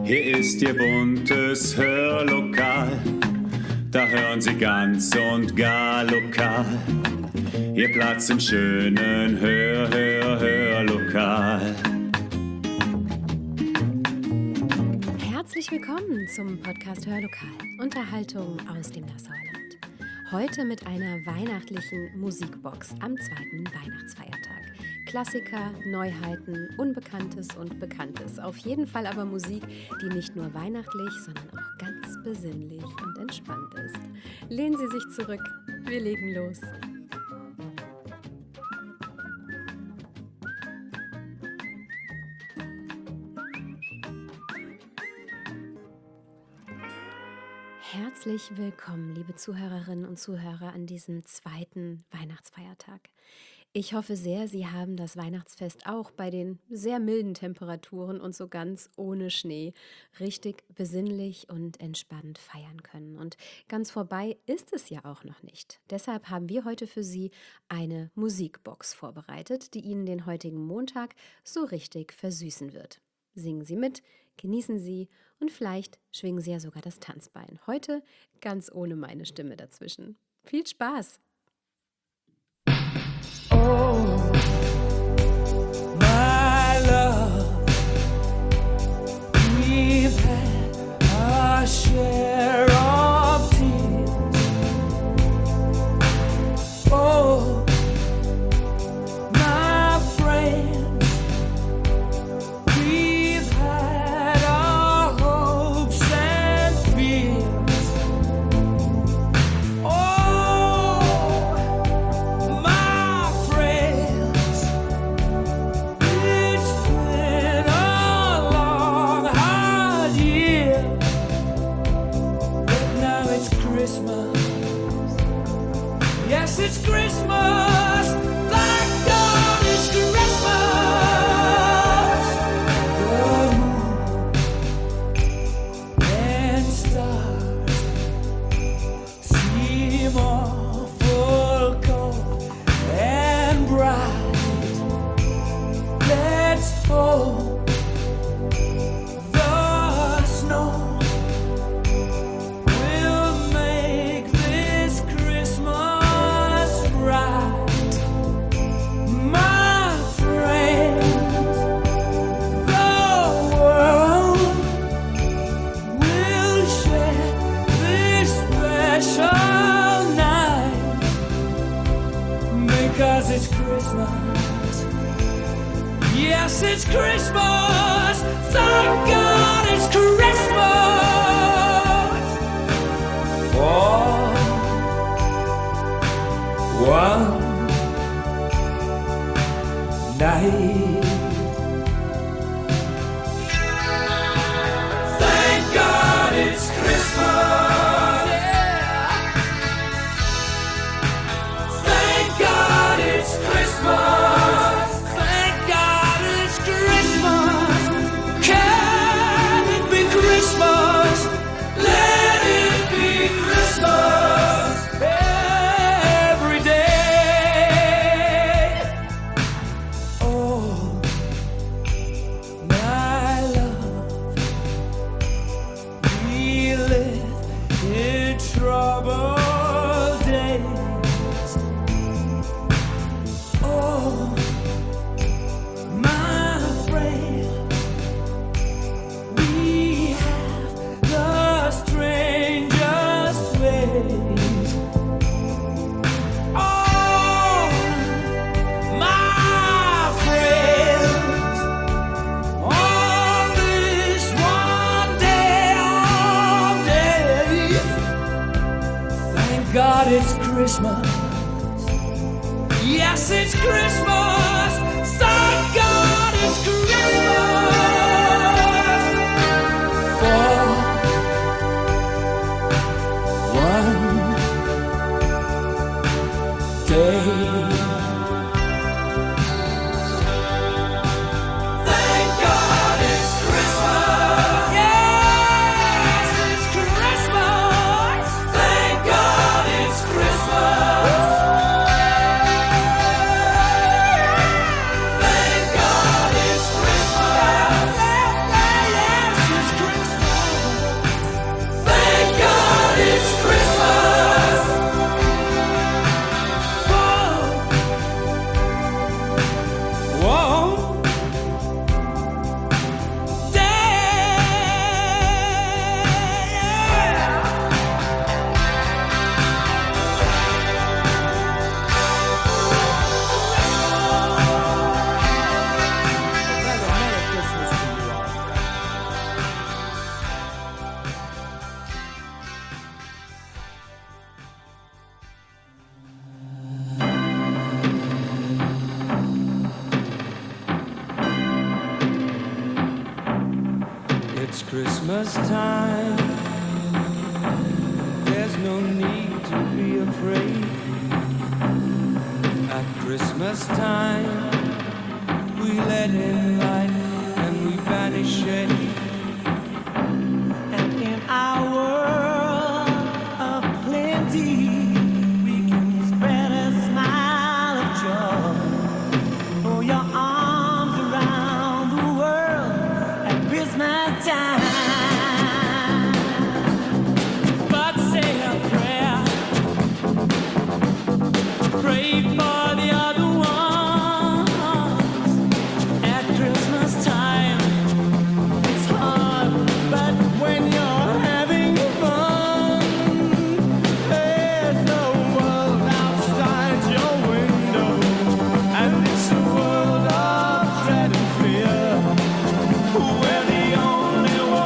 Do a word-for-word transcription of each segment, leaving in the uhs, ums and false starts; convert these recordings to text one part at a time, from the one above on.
Hier ist Ihr buntes Hörlokal, da hören Sie ganz und gar lokal. Ihr Platz im schönen Hör, Hör, Hörlokal. Herzlich willkommen zum Podcast Hörlokal, Unterhaltung aus dem Nassauerland. Heute mit einer weihnachtlichen Musikbox am zweiten Weihnachtsfeiertag. Klassiker, Neuheiten, Unbekanntes und Bekanntes. Auf jeden Fall aber Musik, die nicht nur weihnachtlich, sondern auch ganz besinnlich und entspannt ist. Lehnen Sie sich zurück, wir legen los. Herzlich willkommen, liebe Zuhörerinnen und Zuhörer, an diesem zweiten Weihnachtsfeiertag. Ich hoffe sehr, Sie haben das Weihnachtsfest auch bei den sehr milden Temperaturen und so ganz ohne Schnee richtig besinnlich und entspannt feiern können. Und ganz vorbei ist es ja auch noch nicht. Deshalb haben wir heute für Sie eine Musikbox vorbereitet, die Ihnen den heutigen Montag so richtig versüßen wird. Singen Sie mit, genießen Sie und vielleicht schwingen Sie ja sogar das Tanzbein. Heute ganz ohne meine Stimme dazwischen. Viel Spaß! Oh, my love, we've had our share of tears. Oh, my friend, we've had our hopes and fears. Oh, my friends, it's been a long, hard year, but now it's Christmas. Yes, it's Christmas. Thank God it's Christmas. The moon and stars seem awful cold and bright. Let's hope the snow will make this Christmas right. My friends, the world will share this special night because it's Christmas. Yes, it's Christmas. Thank God it's Christmas. For one night. Thank God it's Christmas. Yeah. Thank God it's Christmas. Thank God it's Christmas. Can it be Christmas? Let it be Christmas every day. Oh, my love, we live in troubled days. Oh, my friend, we have the strangest ways. Oh, my friends, on this one day of days, thank God it's Christmas. Yes, it's Christmas. Thank God it's Christmas. For one day. Thank God it's Christmas. Yes, it's Christmas. Thank God it's Christmas. It's Christmas time. There's no need to be afraid. At Christmas time, we let in light and we banish shade. And in our world of plenty, we can spread a smile of joy. Throw your arms around the world at Christmas time. But say a prayer, pray for the other ones. At Christmas time, it's hard, but when you're having fun, there's no world outside your window, and it's a world of dread and fear, where the only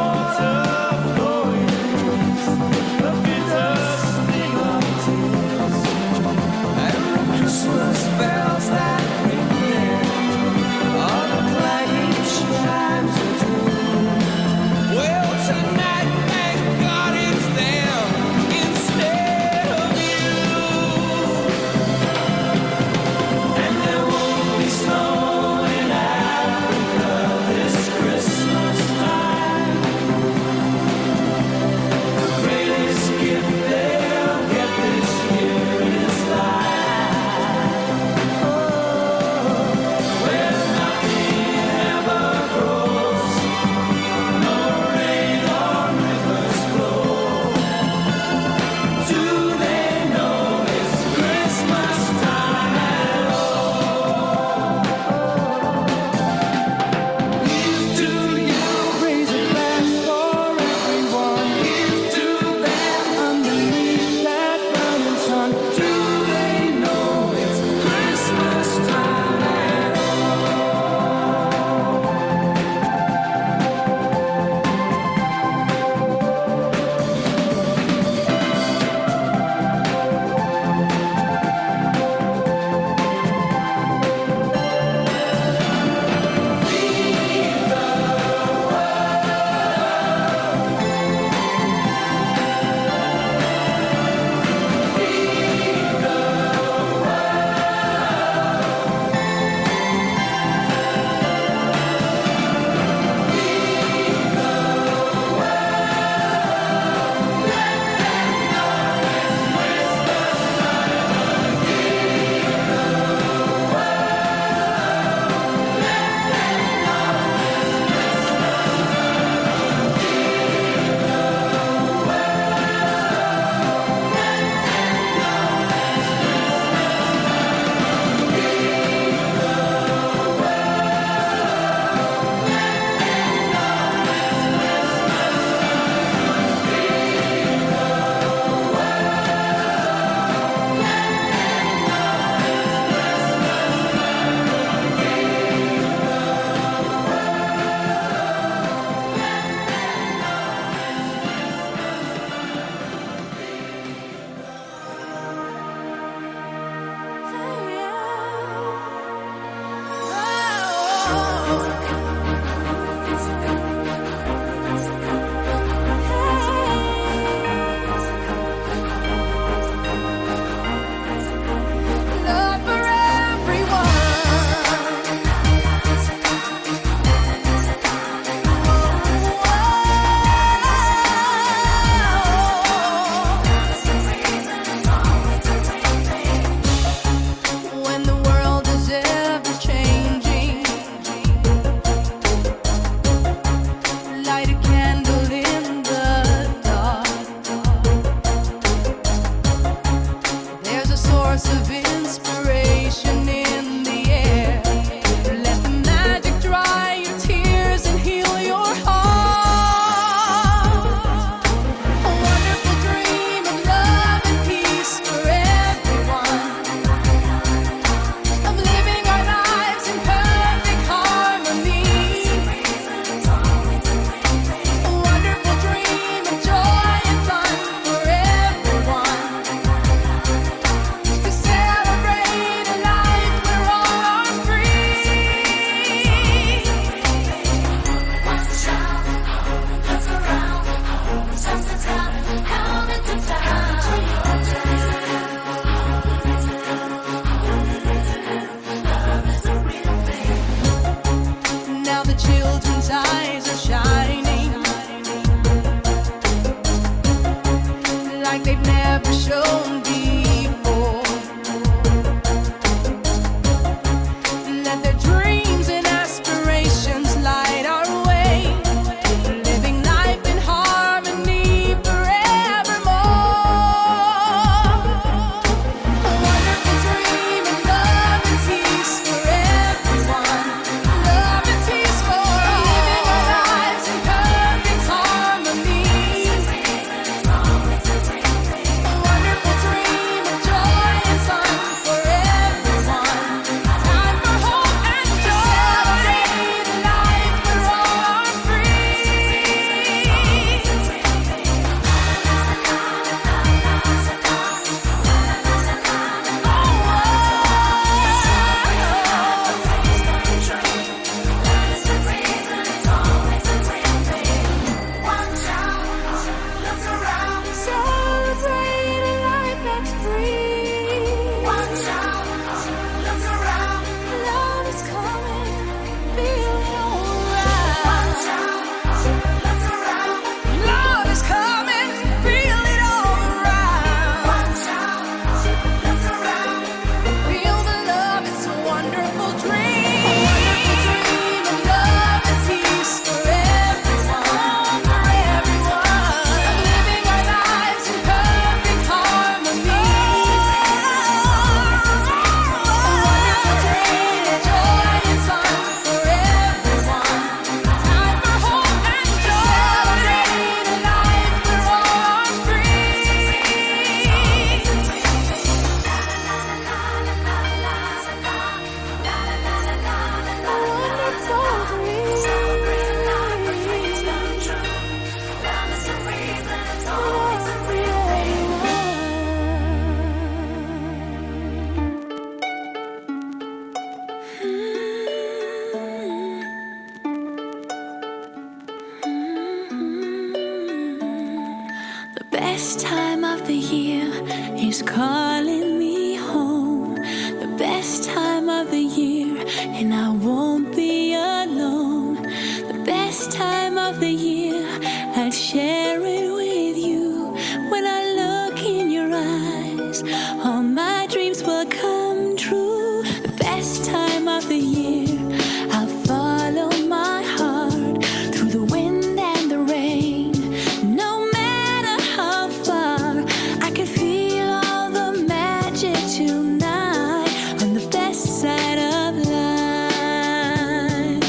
best time of the year is calling me home. The best time of the year, and I won't be alone. The best time of the year, I'll share it with you. When I look in your eyes, all my dreams will come true. The best time of the year, I'll follow my heart through the wind and the rain. No matter how far, I can feel all the magic tonight on the best side of life.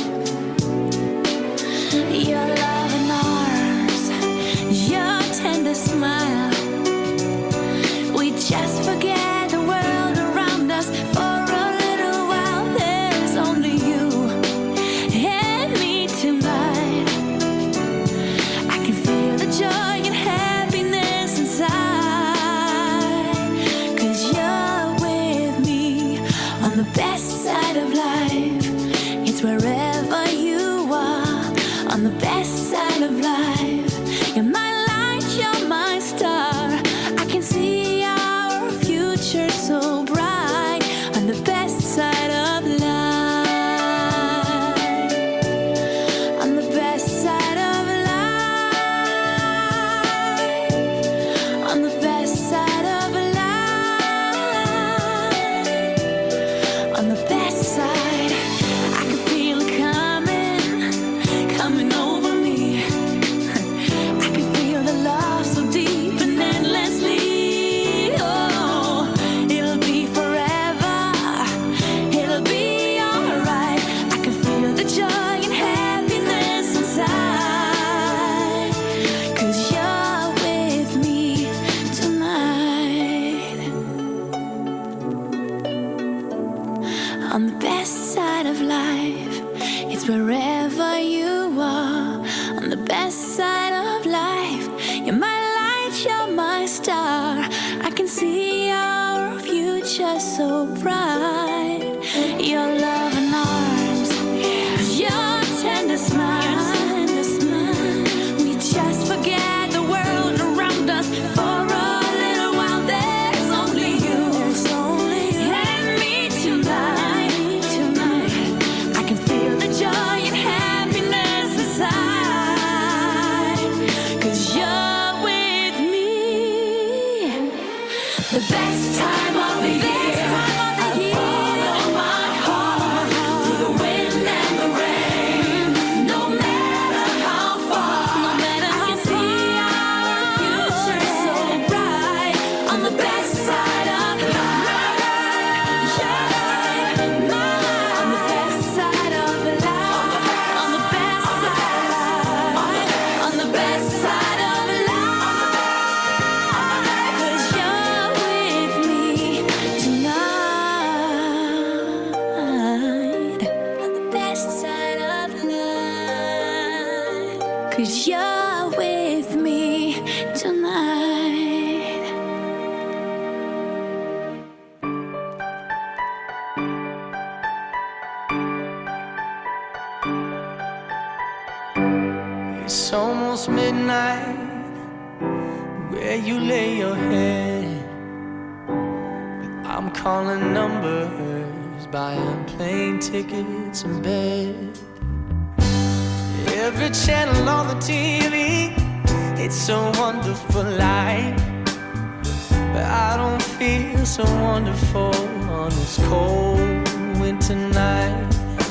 Your loving arms, your tender smile, we just forget the world around us for a little while. There's only you and me tonight. I can feel the joy and happiness inside, 'cause you're with me on the best side of life. It's wherever you are on the best side of life. You're my light, you're my star. I can see our future so bright on the best side of life. On the best side of life. On the best side of life. On the best side, I can feel it coming, coming over me. I can feel the love so deep and endlessly. Oh, it'll be forever. It'll be alright. I can feel the joy and happiness inside, 'cause you're with me tonight. On the best side of life, it's wherever you are. On the best side of life, you're my light, you're my star. I can see our future so bright. Your loving arms, your tender smile. We just forget the world around us for a little while. There's only you and me tonight. Tonight, I can feel the joy and happiness inside, 'cause you're with me. The best time of the year. I follow my heart through the wind and the rain. No matter how far, no matter I can see our future so bright on the best side of life. On the best side of life. On the best side of life. On the best side of life. 'Cause you're with me tonight. On the best side of life. 'Cause you're with me tonight. It's almost midnight where you lay your head. I'm calling numbers, buying plane tickets and bed. Every channel on the T V, it's so wonderful life. But I don't feel so wonderful on this cold winter night.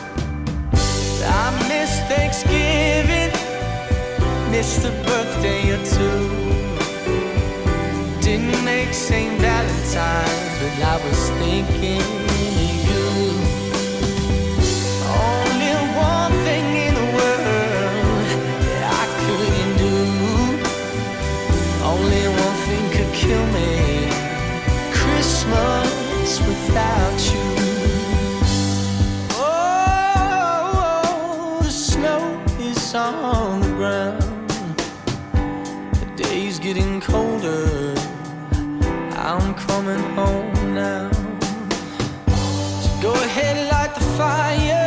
I miss Thanksgiving, missed a birthday or two. Didn't make Saint Valentine's, but I was thinking of you. Only one thing in the world that I couldn't do. Only one thing could kill me. Christmas without you. Oh, the snow is on the ground. The day's getting colder. I'm coming home now. So go ahead, light the fire.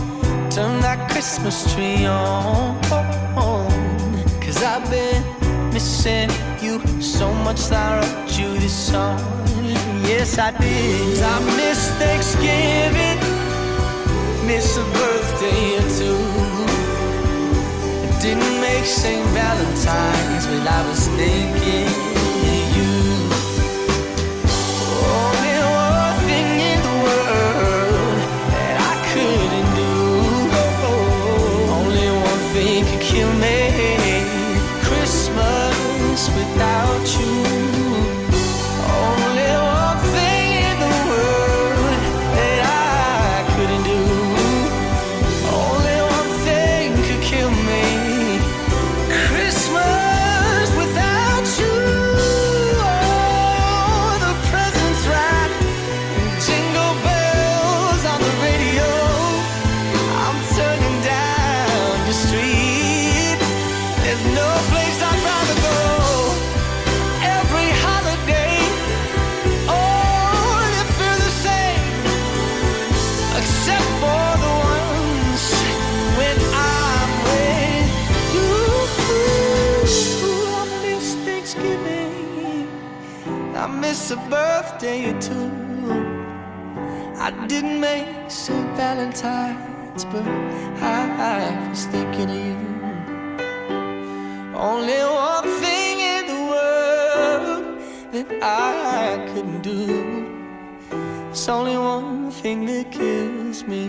Turn that Christmas tree on. 'Cause I've been missing you so much that I wrote you this song. Yes, I did. I miss Thanksgiving, miss a birthday or two. It didn't make Saint Valentine's, but I was thinking of you. Only one thing in the world that I couldn't do. Only one thing could kill me. Christmas without you. Only one thing in the world that I couldn't do. Only one thing could kill me. Christmas without you. Oh, the presents wrapped in jingle bells on the radio. I'm turning down the street. There's no place I'd rather go. Every holiday, oh, they feel the same, except for the ones when I'm with you. I miss Thanksgiving, I miss a birthday or two. I didn't make Saint Valentine's, but I was thinking of you. Only one thing in the world that I couldn't do. It's only one thing that kills me.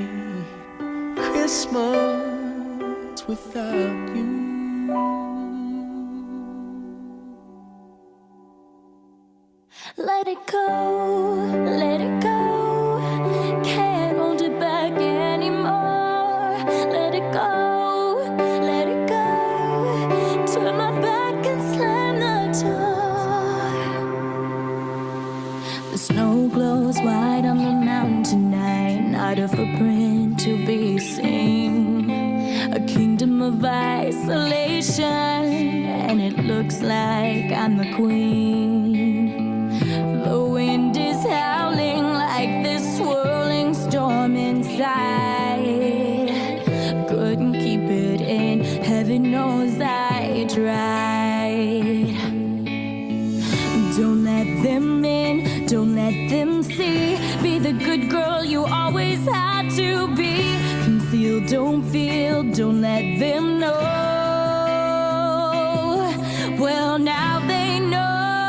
Christmas without you. Let it go, let it go. Can't hold it back anymore. Let it go, let it go. Turn my back and slam the door. The snow glows white on the mountain tonight. Not a footprint to be seen. A kingdom of isolation, and it looks like I'm the queen. The wind is howling like this swirling storm inside. Couldn't keep it in, heaven knows I tried. Don't let them in, don't let them see. Be the good girl you always had to be. Conceal, don't feel, don't let them know. Well, now they know.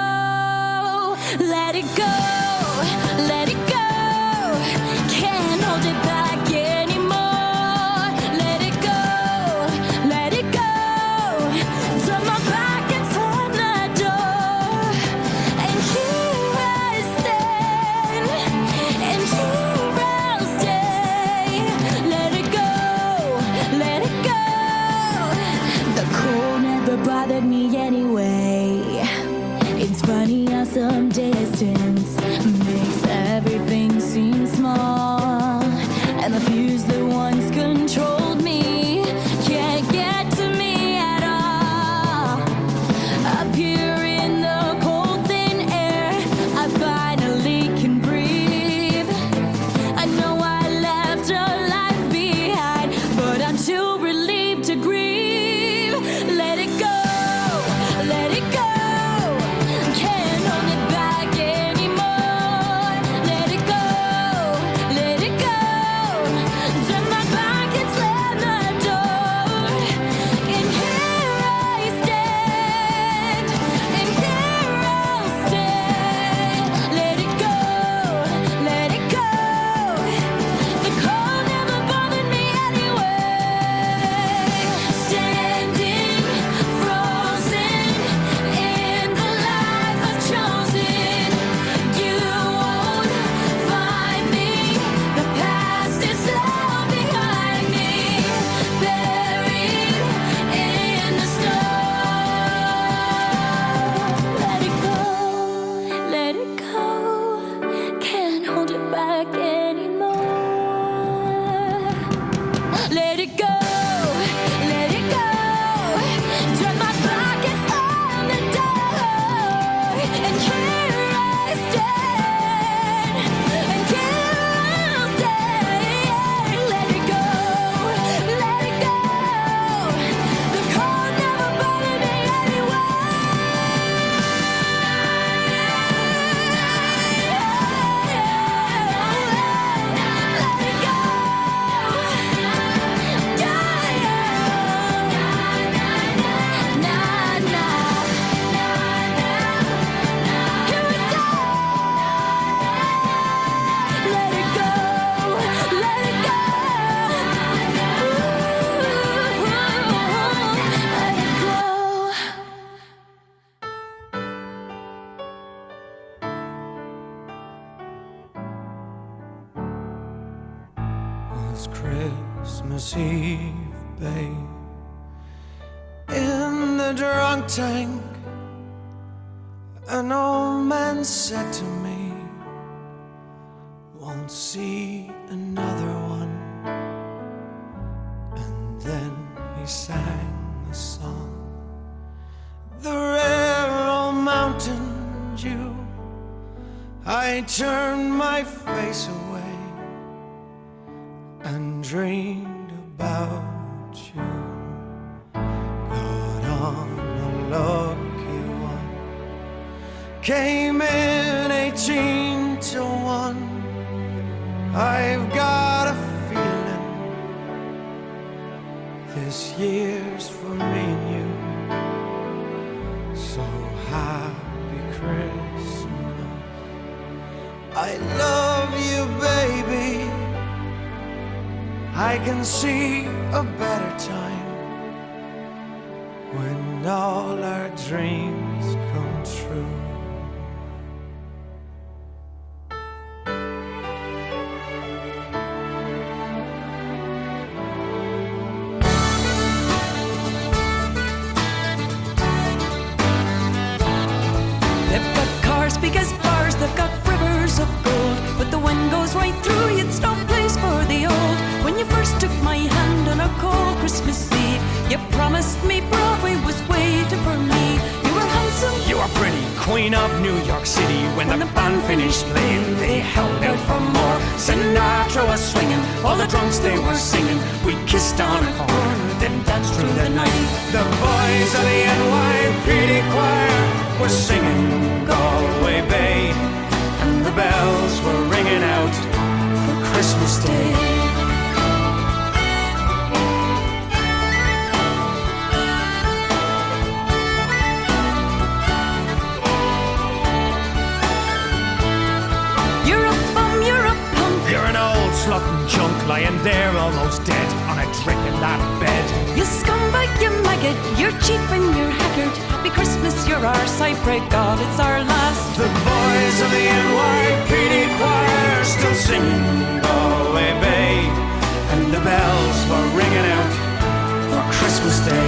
Let it go, let it go. Can't hold it back anymore. Let it go, let it go. Turn my back and slam the door. And here I stand, and here I'll stay. Let it go, let it go. The cold never bothered me anyway. It's funny how some distance makes everything seem small. And the fears that once controlled me can't get to me at all. Up here in the cold thin air, I finally can breathe. I know I left a life behind, but I'm too relieved to grieve. Let it go, let it go. Can't hold it back anymore. Christmas Eve, babe. In the drunk tank, an old man said to me, won't see another one. And then he sang a song, the rare old Mountain Dew. I turned my face away and dreamed about you. Got on a lucky one, came in eighteen to one. I've got a feeling this year's for me and you. So happy Christmas, I love you, baby. I can see a better time when all our dreams come true. They've got cars big as bars, they've got rivers of gold, but the wind goes right through you, it's no place for the old. When you first took my hand on a cold Christmas Eve, you promised me Broadway was waiting for me. You were handsome, You were pretty, queen of New York City. When the band finished playing, they held out for more. Sinatra was swinging, all the drunks they were singing. We kissed on a corner, then danced through the night. The boys of the N Y P D choir were singing Galway Bay, and the bells were ringing out for Christmas Day. you're a bum, you're a punk. You're an old slut and junk, lying there almost dead on a dripping that bed. You scumbag, you maggot, you're cheap and you're haggard. Happy Christmas, you're ours, I pray God it's our last. The boys of the N Y P D choir still singing Galway Bay, and the bells were ringing out for Christmas Day.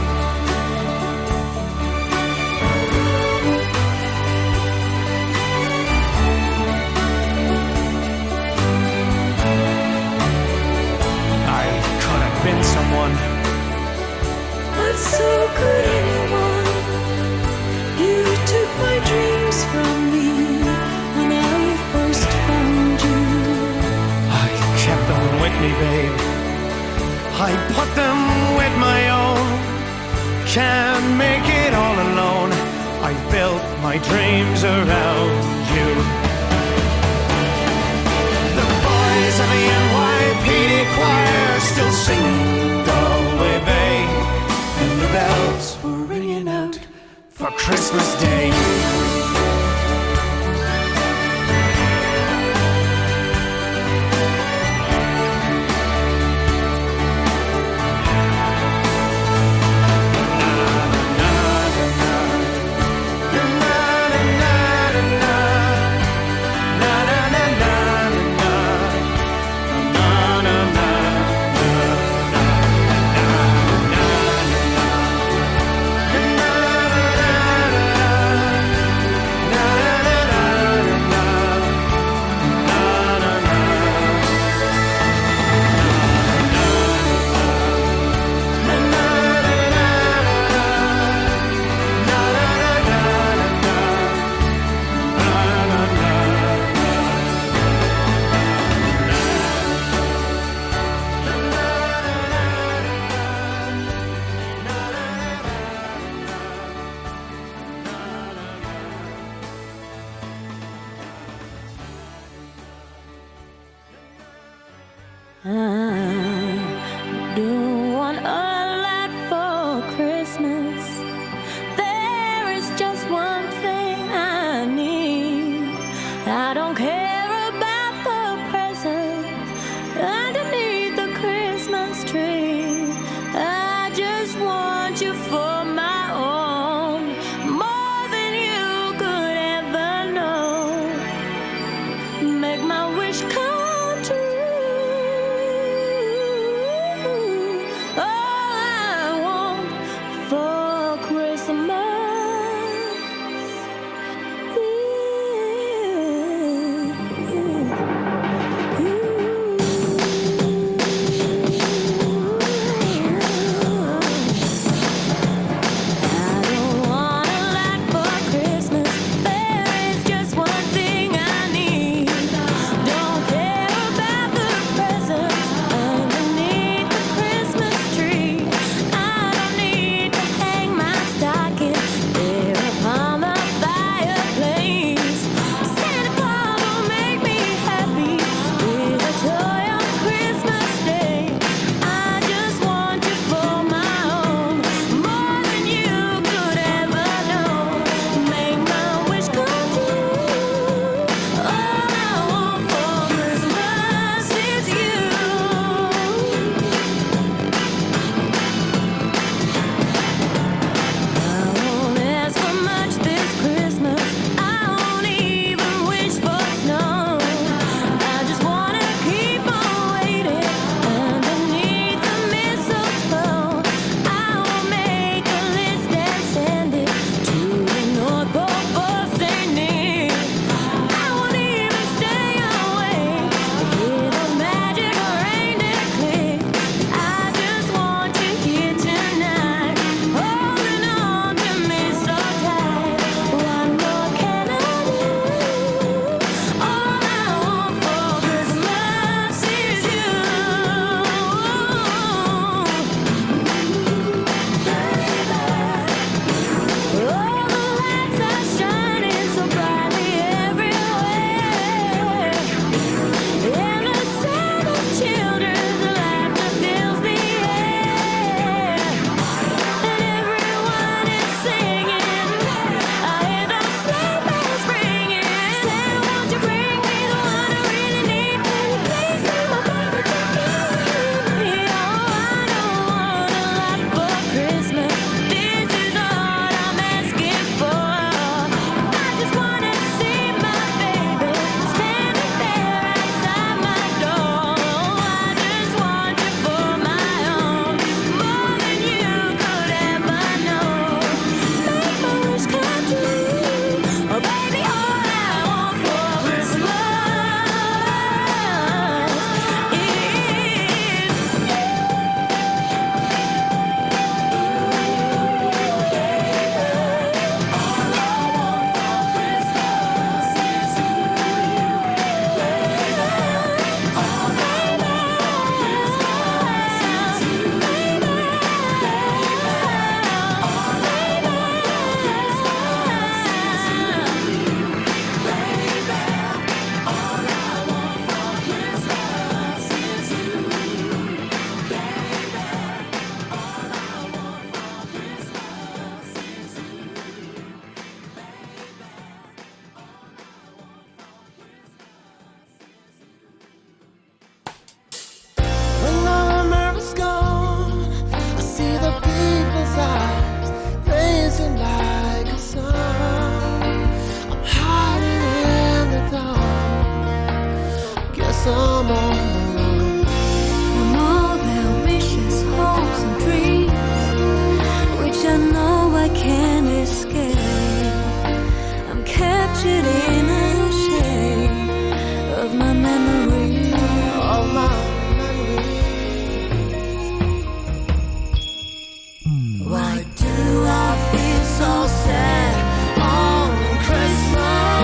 I could have been someone. But so could anyone. You took my dreams from me when I first found you. I kept them with me, babe. I put them with my own. Can't make it all alone. I built my dreams around you. The boys of the N Y P D choir still singing Galway Bay, and the bells were ringing out for Christmas Day. I don't want a lot for Christmas. There is just one thing I need. I don't care about the presents underneath the Christmas tree. I just want you for my own, more than you could ever know. Make my wish come true. his eyes, blazing like a sun. I'm hiding in the dark. Guess I'm on the run. From all their wishes, hopes and dreams, which I know I can't escape. I'm captured in the shade of my memory, Of my memory. Why do I feel so sad on Christmas?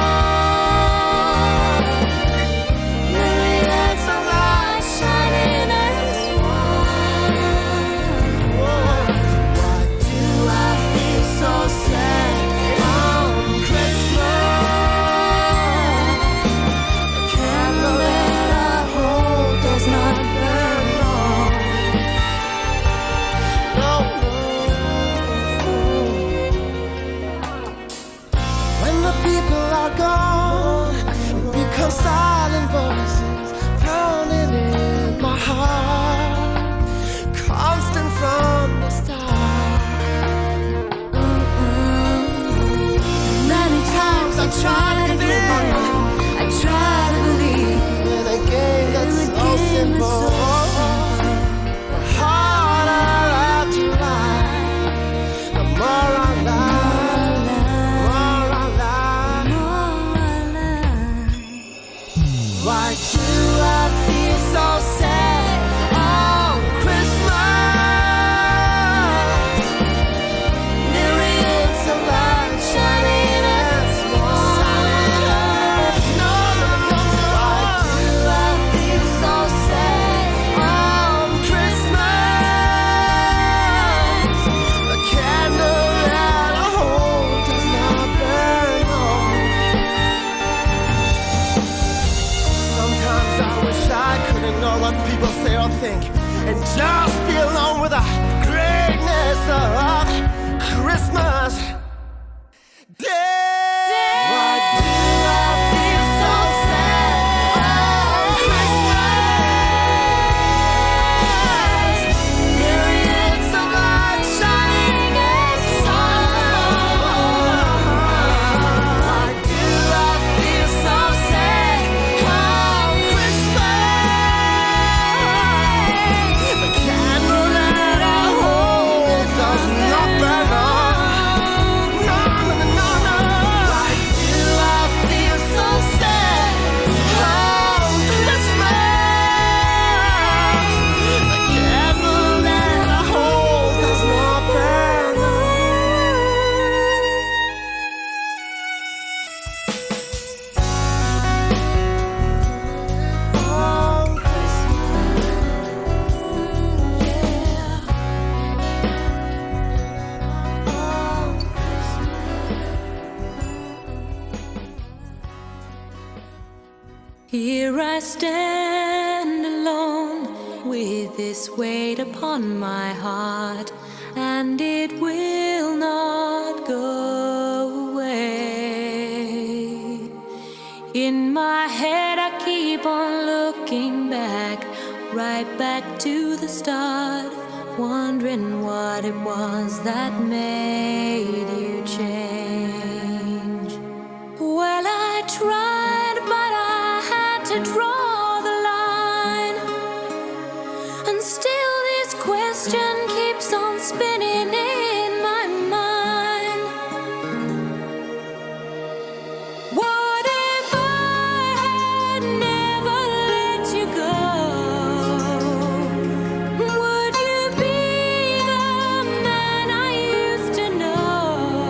Myriads of lights shining as one. Why do I feel so sad on Christmas? The candle that I hold does not burn long. No, no. When the people are gone, it becomes silent voices drowning in my heart, constant from the start. Many times I tried to believe, I tried to believe In a game that's in a so game simple, that's so the harder I try, the more I lie, more I lie. Why do I feel so sad on Christmas? Myriads of lights shining as one. No, no, no. Why do I feel so sad on Christmas? The candle that I hold does not burn long. Sometimes I wish I could ignore what people say or think and just be alone with the greatness of Christmas Day. Why do I feel so sad on Christmas? Myriads of lights shining as one. Why do I feel so sad on Christmas? The candle that I hold does not burn long. No, no, no, no, no. Why do I feel so sad on Christmas? The candle that I hold does not burn long. On Here I stand alone with this weight upon my heart, and it will not go away. In my head, I keep on looking back, right back to the start, wondering what it was that made you change. Well, I tried, but I had to draw the line, and still this question keeps on spinning in my mind. What if I had never let you go? Would you be the man I used to know?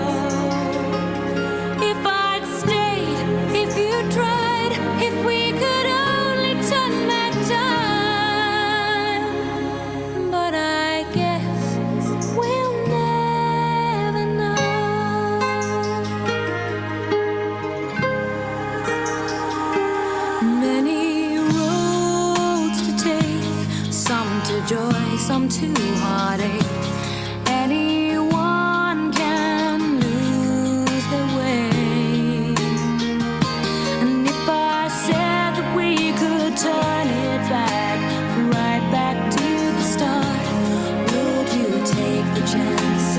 If I'd stayed, if you tried, if we could only turn back time. But I guess we'll never know. Many roads to take, some to joy, some to heartache. Anyone can lose their way. And if I said that we could turn it back, right back to the start, would you take the chance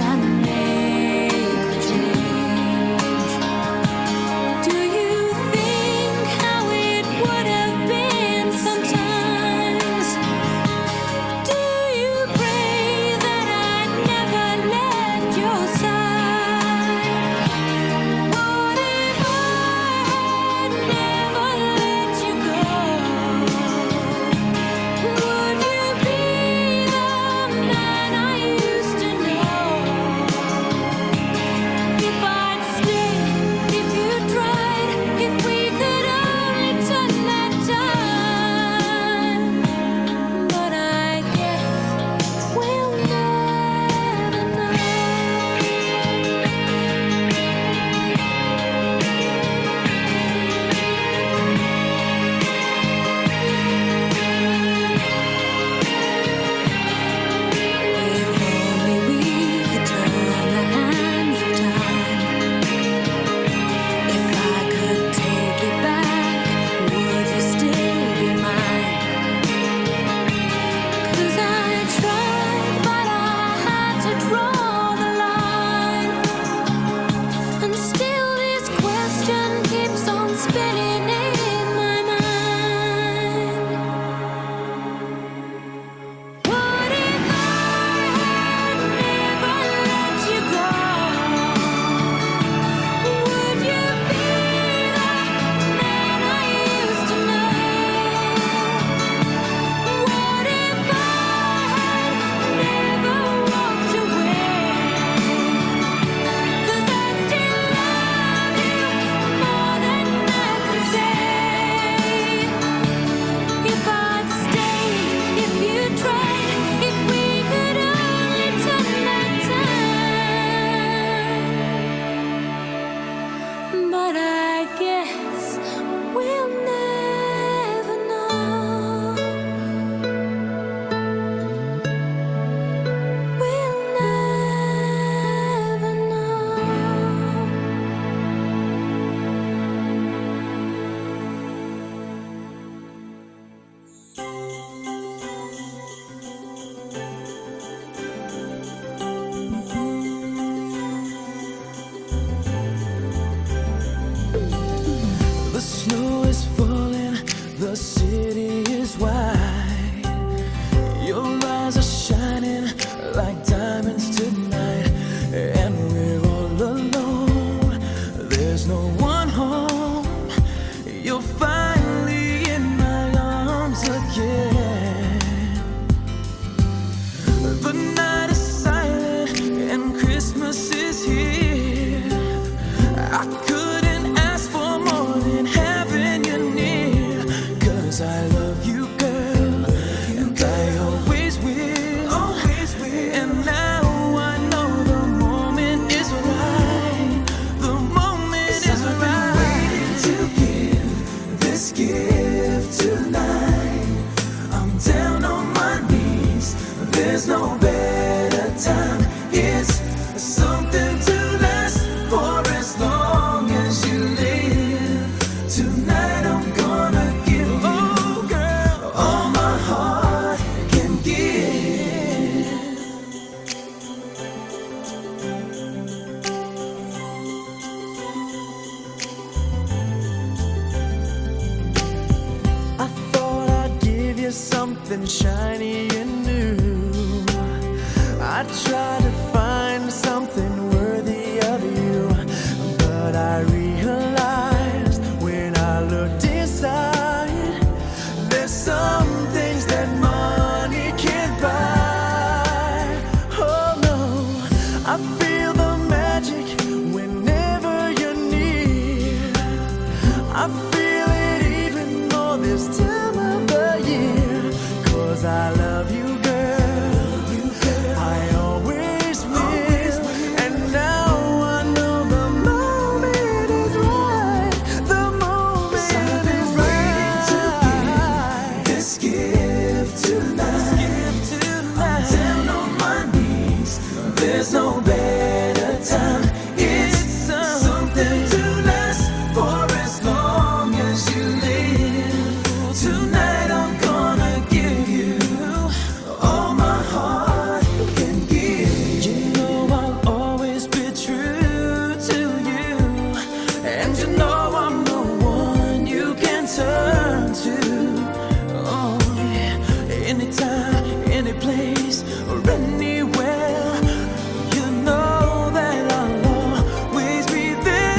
shiny and new. I try to find something worthy of you, but I realized when I looked inside, there's some things that money can't buy. Oh no, I feel the magic whenever you're near. I feel it even more this time of the year, 'cause I love you, girl. I always will. And now I know the moment is right. The moment is right. This gift tonight. I'm down on my knees. There's no better time. It's something to last for as long as you live. Tonight I'm gonna give you all my heart can give. You know I'll always be true to you, and you know I'm the one you can turn to. Oh yeah, anytime, any place, or anywhere. You know that I'll always be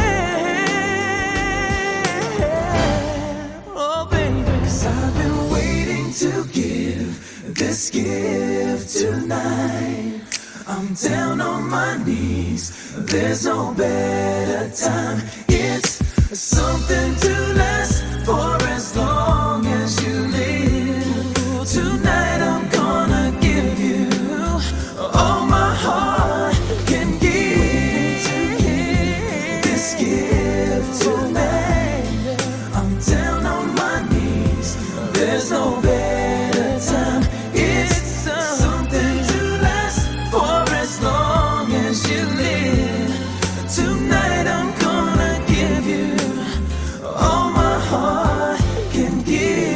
there. Oh baby, 'cause I've been waiting to give this gift tonight. I'm down on my knees. There's no better time. It's something to last for as long as you live. Tonight I'm gonna give you all my heart can give. This gift tonight. I'm down on my knees. There's no better time. It's something to last for as long as you live. Tonight I'm gonna give you all my heart can give.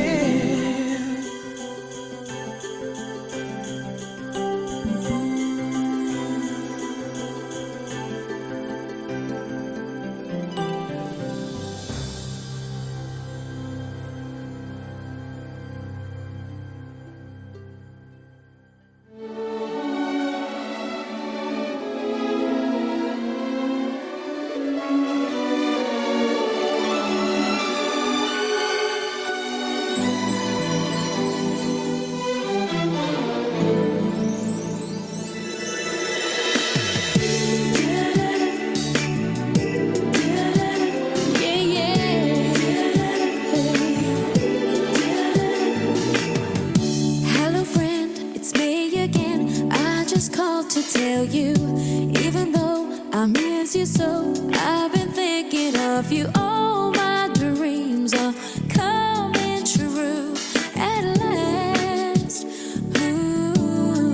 Hello friend, it's me again. I just called to tell you, even though I miss you so, I've been thinking of you. All my dreams are coming true at last. Ooh.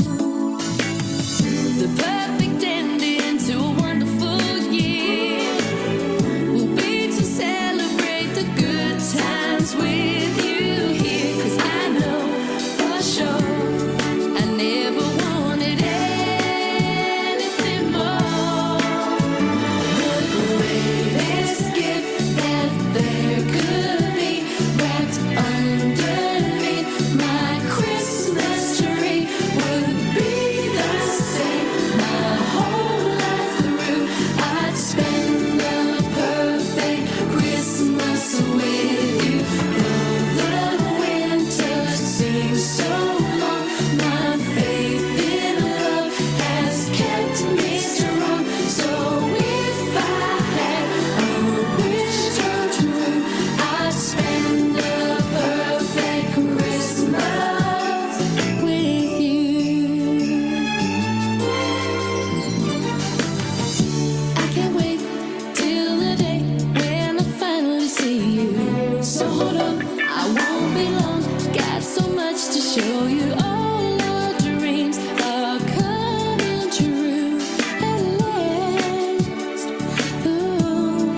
The perfect ending to a wonderful year will be to celebrate the good times with you here. 'Cause I know for sure I never wanted anything more. The greatest gift that there could be, wrapped underneath my Christmas tree, would be the same my whole life through. I'd spend the perfect Christmas with you. Though the winter seems so long, my faith in love has kept me strong. So if I had a wish come true, I'd spend the perfect Christmas with you. I can't wait till the day when I finally see you. So hold up, I won't be long. Got so much to show you. All our dreams are coming true at last. Ooh.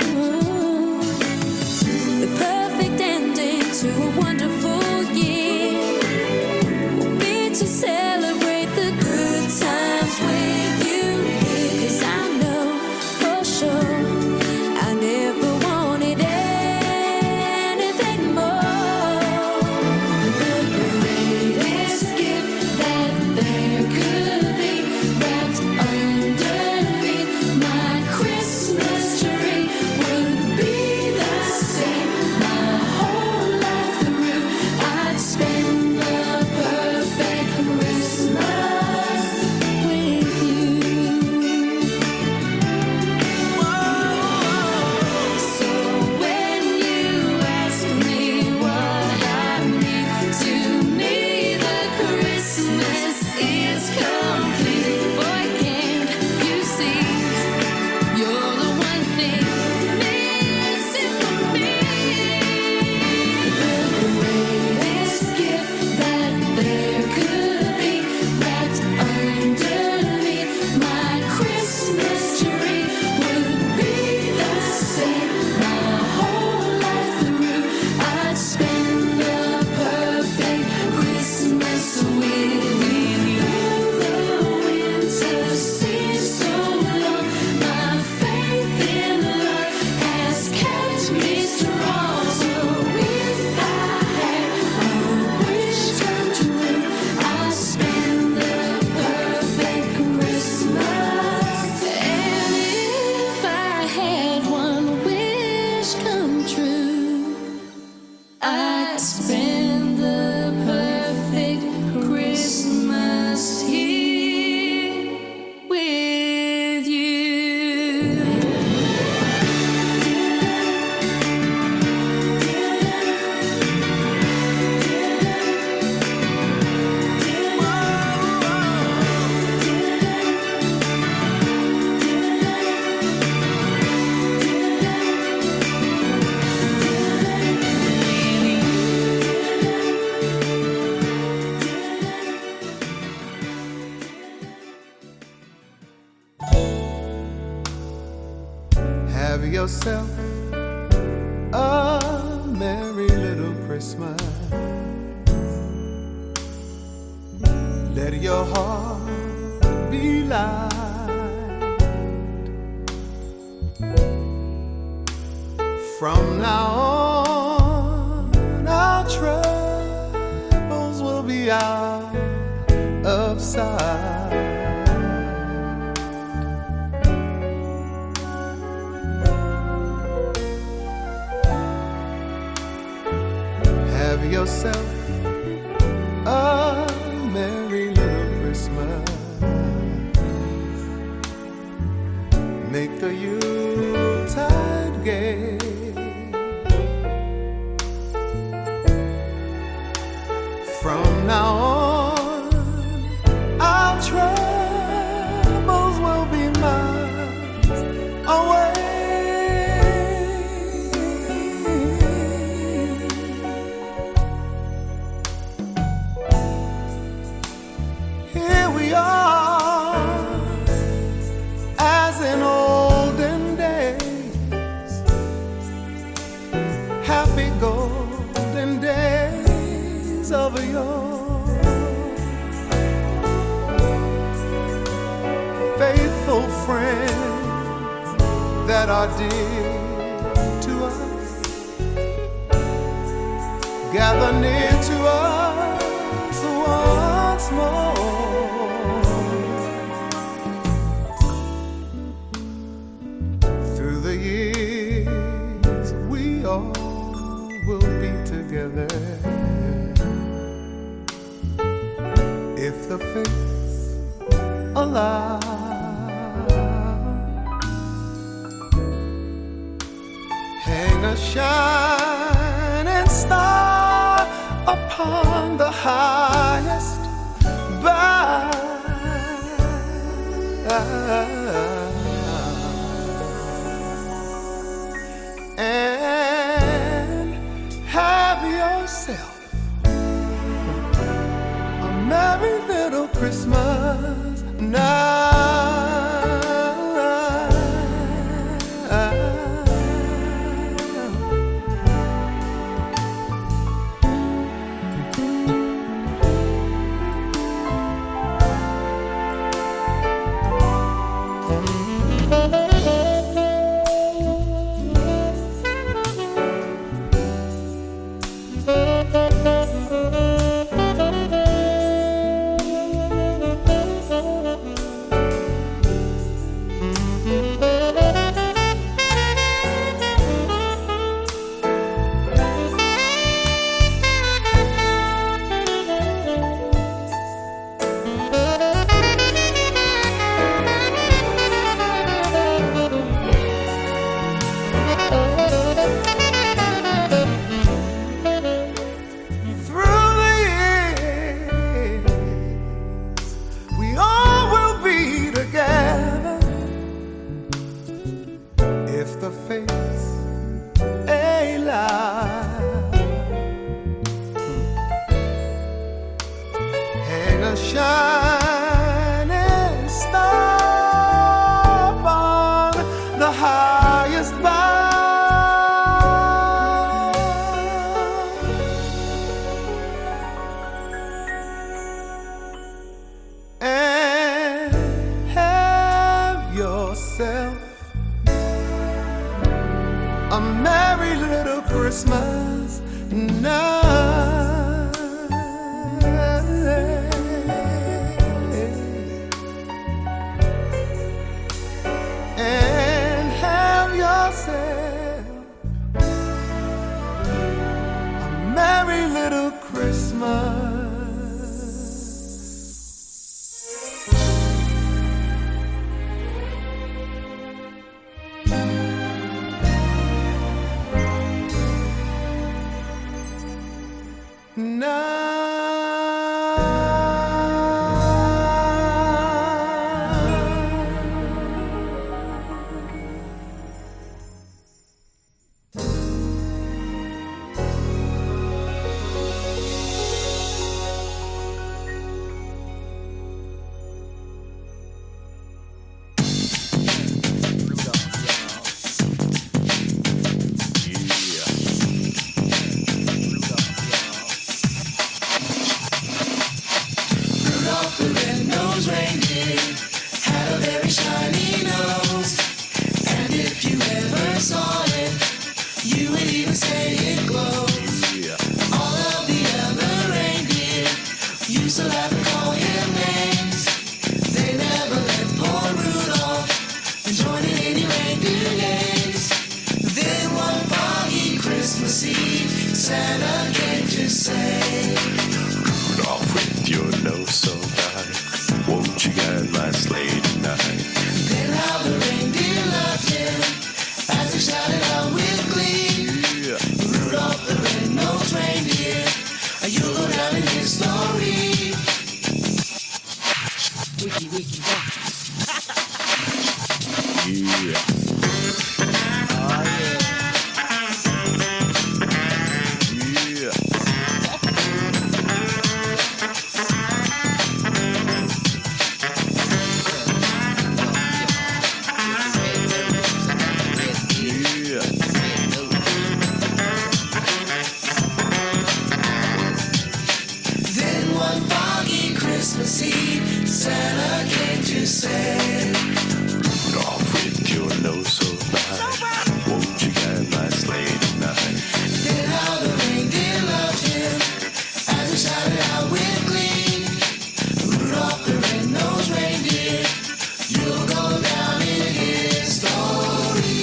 The perfect ending to a wonderful year will be to celebrate the good times with you here. 'Cause I know for sure I never wanted anything more. The Have yourself a merry little Christmas. Let your heart be light. From now on, our troubles will be out of sight. Have yourself a merry little Christmas. Make the Yuletide gay. From now on, our troubles will be miles away. Here we are, as in olden days, happy golden days of yore. Faithful friends that are dear to us, gather near to us once more. Through the years we all will be together, if the fates allow. Hang a shining star upon the highest bough, and have yourself a merry little Christmas now. Shining star upon the highest bough, and have yourself a merry little Christmas now. Merry little Christmas. If you ever saw it, you would even say it glows. All of the other reindeer used to laugh and call him names. They never let poor Rudolph join in any reindeer games. Then one foggy Christmas Eve, Santa came to say, Rudolph, with your nose so bright, won't you guide my sleigh tonight? Then how the reindeer loved him as he shouted out with glee. Rudolph the red-nosed reindeer, you'll go down in history. Wiki, wiki, wow. Yeah. Oh, yeah. Yeah. Then one foggy Christmas Eve, Santa came to say, Rudolph, with your nose so bright, won't you guide my sleigh tonight? then how the reindeer loved him as he shouted out with glee. Rudolph the red-nosed reindeer, you'll go down in history.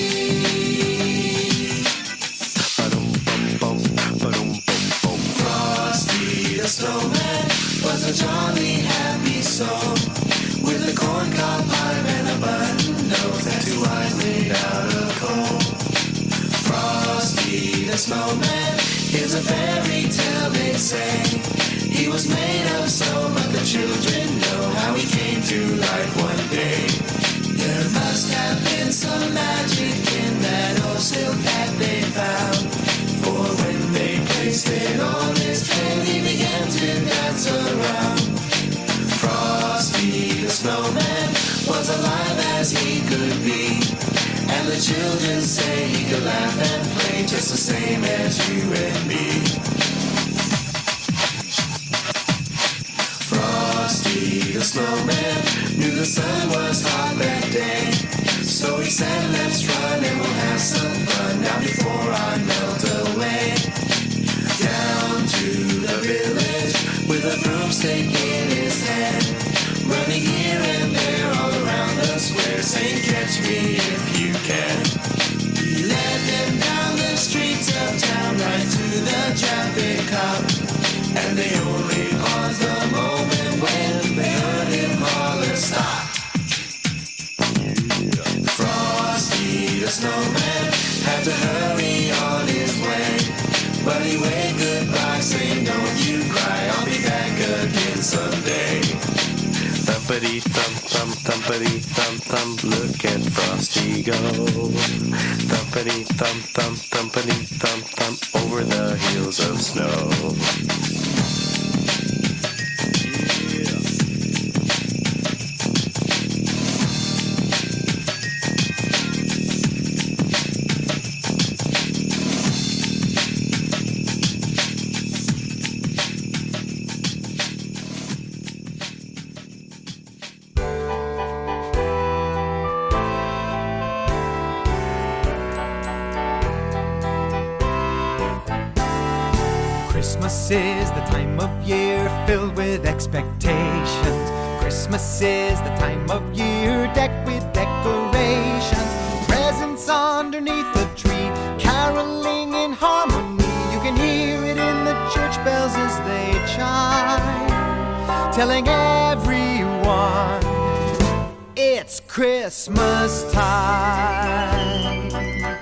Ba-dum-bum-bum, ba-dum-bum-bum. Frosty the snowman was a jolly happy soul, with a corncob pipe and a button nose and two eyes made out of coal. Frosty the snowman is a fairy tale, they say. He was made of snow, but the children know how he came to life one day. There must have been some magic in that old silk hat they found, for when they placed it on his head, he began to dance around. Frosty the snowman was alive as he could be, and the children say he could laugh and play just the same as you and me. Frosty the snowman knew the sun was hot that day, so he said, let's run and we'll have some fun now before I melt away. Down to the village with a broomstick in his hand, running here and there all around the square, saying, catch me if you can. He led them down the streets of town right to the traffic cop, and they only paused a moment when they heard him holler, stop. Frosty the snowman had to hurry on his way, but he waved goodbye saying, don't you cry, I'll be back again someday. Thumpity thump thump thumpity thump thump, look at Frosty go. Thumpity thump thump thumpity thump thump, over the hills of snow. Christmas is the time of year filled with expectations. Christmas is the time of year decked with decorations. Presents underneath the tree, caroling in harmony. You can hear it in the church bells as they chime, telling everyone it's Christmas time.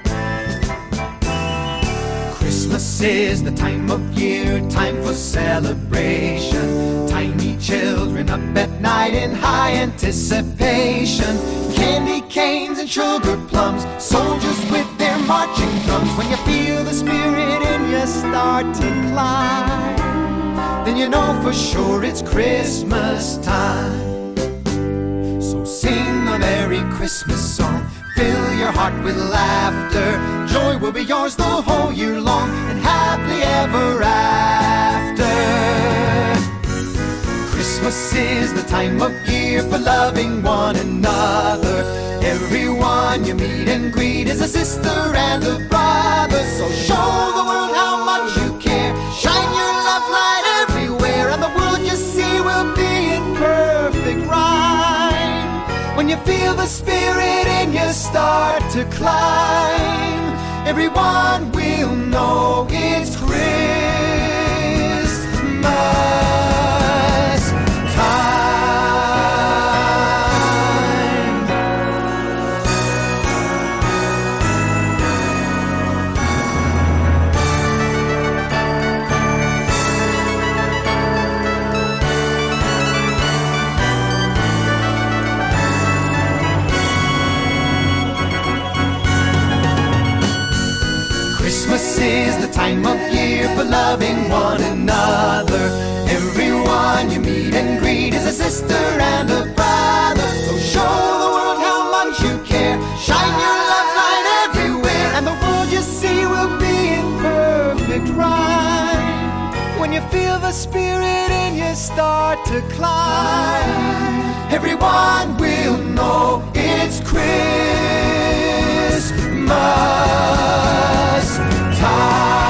Christmas is the time of year, time for celebration. Tiny children up at night in high anticipation. Candy canes and sugar plums, soldiers with their marching drums. When you feel the spirit in you start to climb, then you know for sure it's Christmas time. So sing a Merry Christmas song, fill your heart with laughter. Joy will be yours the whole year long, and happily ever after. Christmas is the time of year for loving one another. Everyone Everyone you meet and greet is a sister and a brother. So show the world how much you care. Shine your love light everywhere, and the world you see will be in perfect rhyme. When you feel the spirit in you start to climb, everyone will know it's Christmas time. Christmas is the time of year for loving one another. Everyone you meet and greet is a sister and a brother. So show the world how much you care. Shine your love light everywhere, and the world you see will be in perfect rhyme. When you feel the spirit in you start to climb, everyone will know it's Christmas time.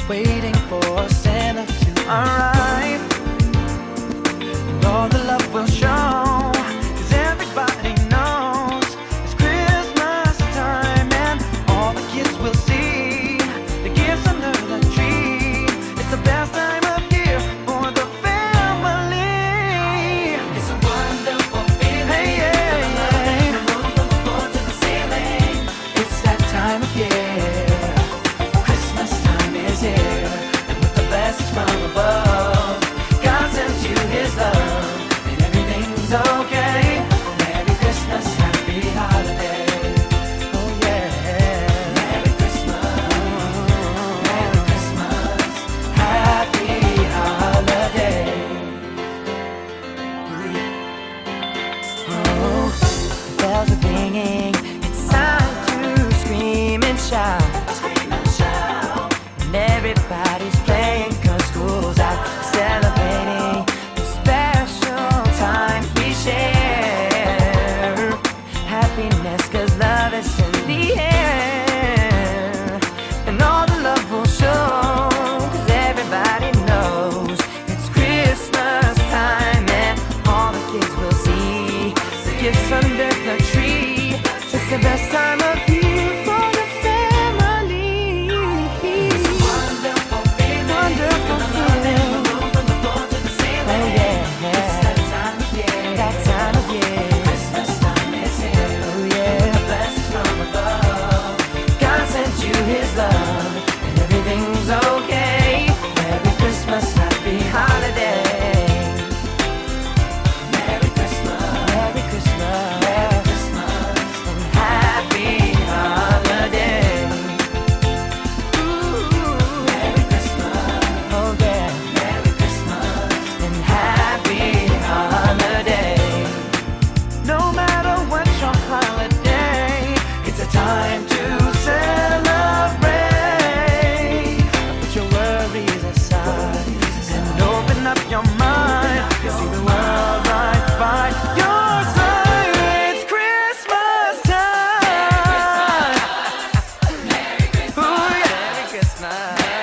waiting for Santa to arrive. And all the love will show, 'cause everybody knows it's Christmas time, and all the kids will see the gifts under the tree. It's the best time of year for the family. It's a wonderful feeling. Hey, yeah, yeah. The room from the floor to the ceiling. It's that time of year. Christmas time is here, and with the blessings from above, God sends you His love, and everything's okay. Merry Christmas, happy holiday. Oh yeah. Merry Christmas, Merry Christmas, happy holiday. Oh, bells are ringing, it's time to scream and shout. Scream and shout. And everybody's playing 'cause school's out, celebrating the special times we share. Happiness 'cause love is in the air, and all the love will show, 'cause everybody knows it's Christmas time, and all the kids will see the gifts under the tree. It's the best time of year for the family. Wonderful feeling. Wonderful feeling. Oh yeah. It's that time of year. That time of year. Christmas time is here. Oh yeah. The blessings from above. God sent you His love, and everything's okay. Merry Christmas, happy holiday. Merry Christmas, Merry Christmas, Merry Christmas, and happy holiday. Ooh, Merry Christmas, oh yeah, Merry Christmas, and happy holiday. No matter what your holiday, it's a time to celebrate. Put your worries aside and open up your mind. See the world right by your side. It's Christmas time. Merry Christmas. Ooh, yeah. Merry Christmas.